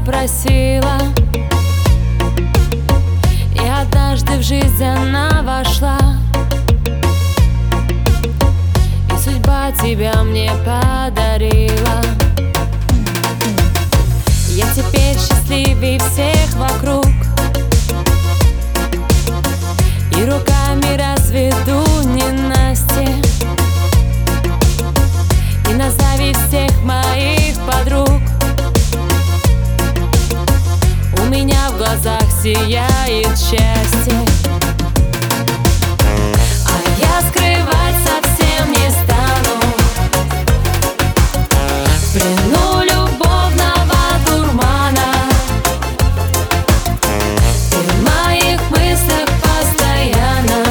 просила, и однажды в жизнь она вошла, и судьба тебя мне подарила. Я теперь счастливей всех вокруг, и руками разведу ненастье, и назови всех моих подруг. У меня в глазах сияет счастье, а я скрывать совсем не стану. В плену любовного дурмана ты в моих мыслях постоянно,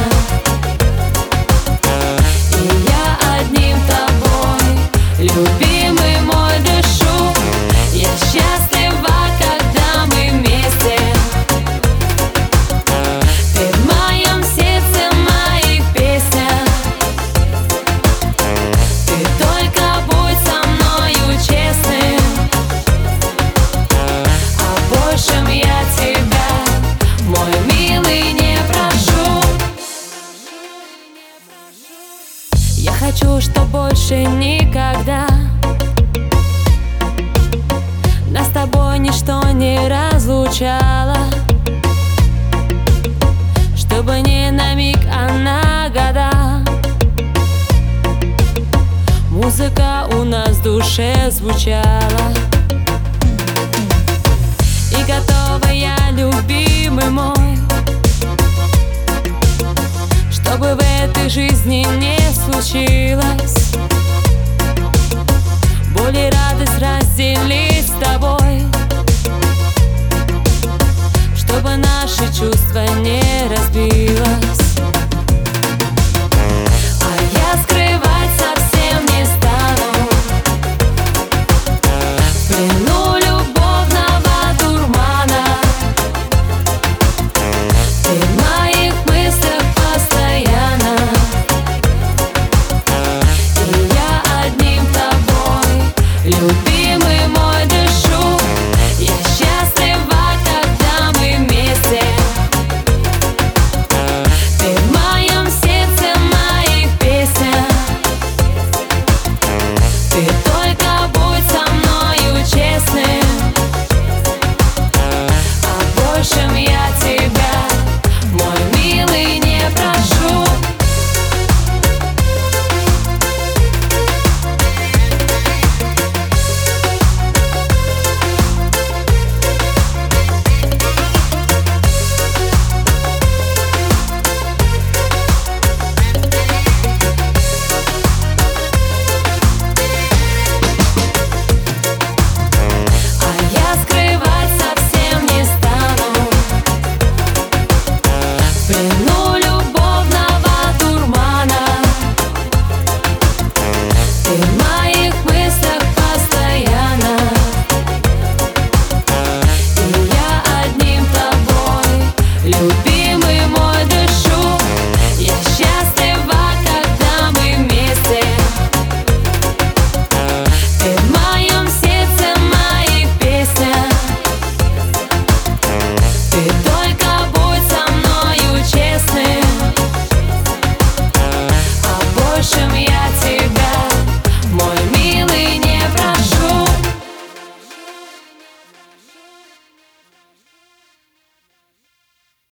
и я одним тобой, любимый мой, дышу. Я счастлива, когда мы вместе. Ты в моем сердце, в моих песнях. Ты только будь со мною честным, а большем я тебя, мой милый, не прошу. Я хочу, чтоб больше никогда нас с тобой ничто не разлучало, чтобы не на миг, а на года музыка у нас в душе звучала. И готова я, любимый мой, чтобы в этой жизни не случилось, боль и радость разделить.